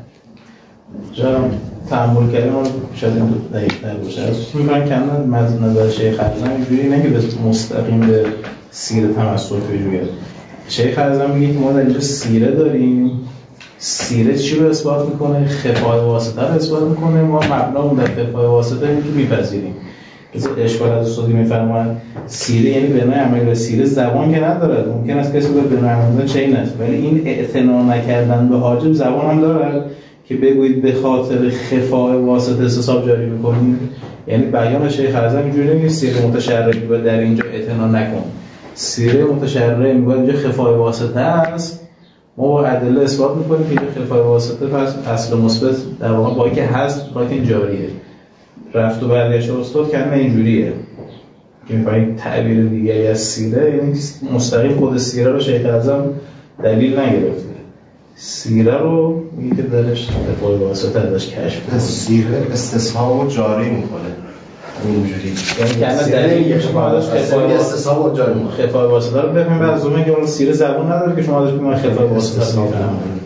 جام تعامل کردیم اون شاید این دقیق‌تر باشه. میگن که از نظر شیخ اعظم اینجوری نه که به مستقیم به سیره تمسک بگیره. شیخ اعظم میگه که ما در اینجا سیره داریم، سیره چی رو اثبات میکنه؟ خفای واسطه رو اثبات میکنه. ما مبنا در خفای واسطه میپذیریم. اشکال از استادی میفرمایند سیره یعنی بنای عمل سیره زبان که ندارد، ممکن است کسی بگه بنای عمل چین است، ولی این اعتنا نکردن به حاجب زبان هم دارد که بگویید به خاطر خفای واسطه استصحاب جاری میکنید. یعنی بیان شیخ اعظم اینجوری نیست سیره متشرعی و در اینجا اعتنا نکن، سیره متشرعی میگه اینجا خفای واسطه است، ما با ادله اثبات میکنیم که خفای واسطه پس اصل مثبت در واقع با اینکه هست لکن جاریه. رفت و برگشت استاد کلمه اینجوریه که می‌فهمید تعبیر دیگری از سیره، یعنی مستقیم خود سیره رو شیخ اعظم دلیل نگرفته، سیره رو میگه که درش خفای واسطه ازش کشف کنه، سیره استصحاب رو جاری میکنه اینجوری، یعنی کلمه دلیل که شما ازش استصحاب رو جاری میکنه. خفای واسطه رو بفهمید بعد از اون که اون سیره زبون نداره که شما ازش میگن خفای واسطه رو میفهمید.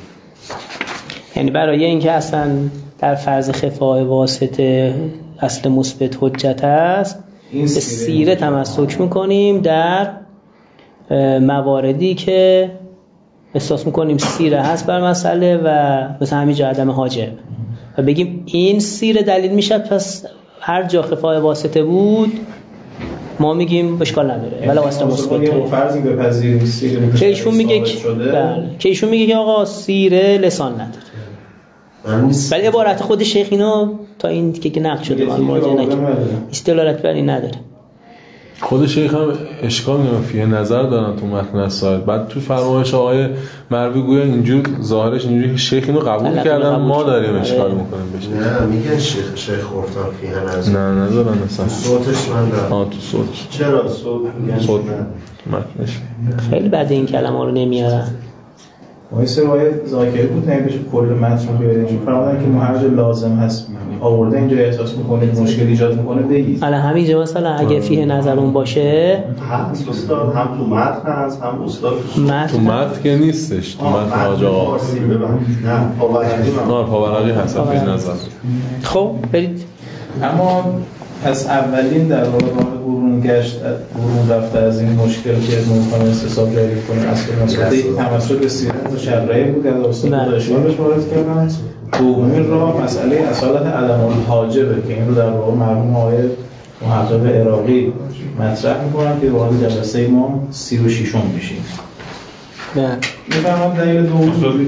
یعنی برای اینکه اصلا در فرض خفای واسطه اصل مثبت حجت است، به سیره تمسک میکنیم در مواردی که احساس میکنیم سیره هست بر مسئله و مثل همینجا عدم حاجب و بگیم این سیره دلیل میشه، پس هر جا خفای واسطه بود ما میگیم اشکال نداره ولی اصل مثبت فرضی بپذیریم سیره که ایشون میگه که ایشون میگه که آقا سیره لسان نداره، ولی عبارت خود شیخ اینو تا این که نقد شده من مراجعه نکردم، استدلالت بر این نداره. خود شیخ هم اشکال نمیفیه نظر دارن تو متن اساید، بعد تو فرمایش آقای مروی گویا اینجور ظاهرش اینجوری که شیخ اینو قبول کردن ما داریم اشکال میکنیم بشه. نه میگن شیخ گفتن فیه نظر، نه ندارن اصلا. صوتش من دارم. تو صوتش چرا صوت میگن؟ صوت متنش خیلی بعد این کلمه ها رو نمیارن. ما این روایت ذاکری بود نه بشه کل متن رو بیاریم، فرمودن که هر جا لازم هست آورده اینجا احساس میکنید مشکل ایجاد میکنه بگید. الان همینجا مثلا اگه فیه نظرون باشه هست استاد، هم تو متن هست هم استاد تو متن که نیستش، تو متن حاج آقا نه پاورقی هست فیه نظر. خب برید. اما پس اولین در واقع برون گشت برون رفته از این مشکل که ممکن است حساب جاری کنه اصلا مسئله تمسک به سیره شرعی بود که استاد اشارهش وارد کردن. دومین راه مسئله اصالت عدم الحاجبه که این رو در واقع مرحوم آقای محقق عراقی مطرح می‌کنن که وارد جلسه ما 36 میشیم. نه می‌فهمم دلیل دوم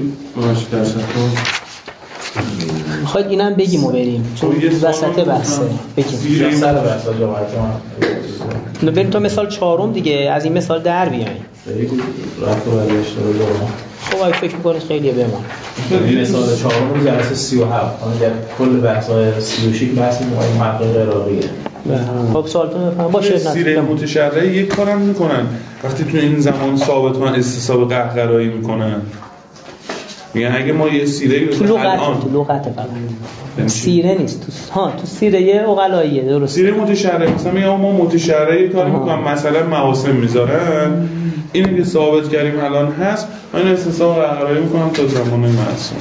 خواهید اینم بگیم و بریم چون وسط بحثه بگیم سر بحث جماعت بریم تا مثال چهارم دیگه از این مثال در بیاییم. رفت و برگشت رو دارم. خب اگه فکر می‌کنید خیلیه بمان مثال چهارم جلسه 37 اگر کل بحث‌های 36 بحث محقق عراقیه. خب سوالتون بفهم باشه. سیره متشرعی یک کارم میکنن وقتی تو این زمان ثابت من استصحاب قهقرایی میکنن، میگن اگه ما یه سیره تو لغت فقط سیره نیست تو سیره عقلاییه درست. سیره متشرعی مثلا میگن ما متشرعی کاری میکنن مثلا مواسم میذارن اینو که ثابت کردیم الان هست من استصحاب قهقرایی میکنم تا زمان معصوم.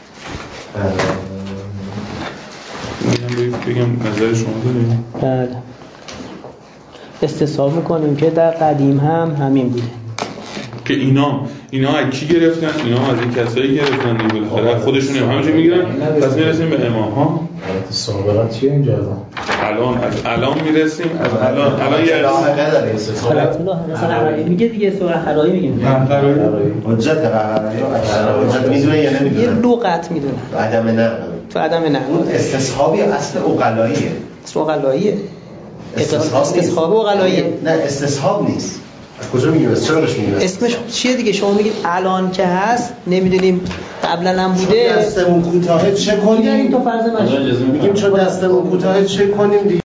بگم نظر شما داریم؟ بله استصحاب میکنیم که در قدیم هم همین بوده که اینا از کی گرفتن؟ اینا از این کسایی گرفتن دیگه بالاخره خودشون همونجوری میگیرن. پس میرسیم به امام ها. سابقات چیه اینجا الان میرسیم الان یه لاحقه داره مثلا میگه دیگه سوال حرایی میگیم حجت حجت میدونه یا نمیدونه؟ یه لغت میدونه عدم نقل تو عدم نقل اون استصحابی اصل عقلاییه استصحاب عقلاییه نه استصحاب نیست. از کجا میگیم چرا بهش میگیم اسمش چیه دیگه؟ شما میگید الان که هست نمیدونیم قبلا هم بوده دستمون کوتاه چه کنیم؟ تو فرض مشروع میگیم چون دستمون کوتاه چه کنیم دیگه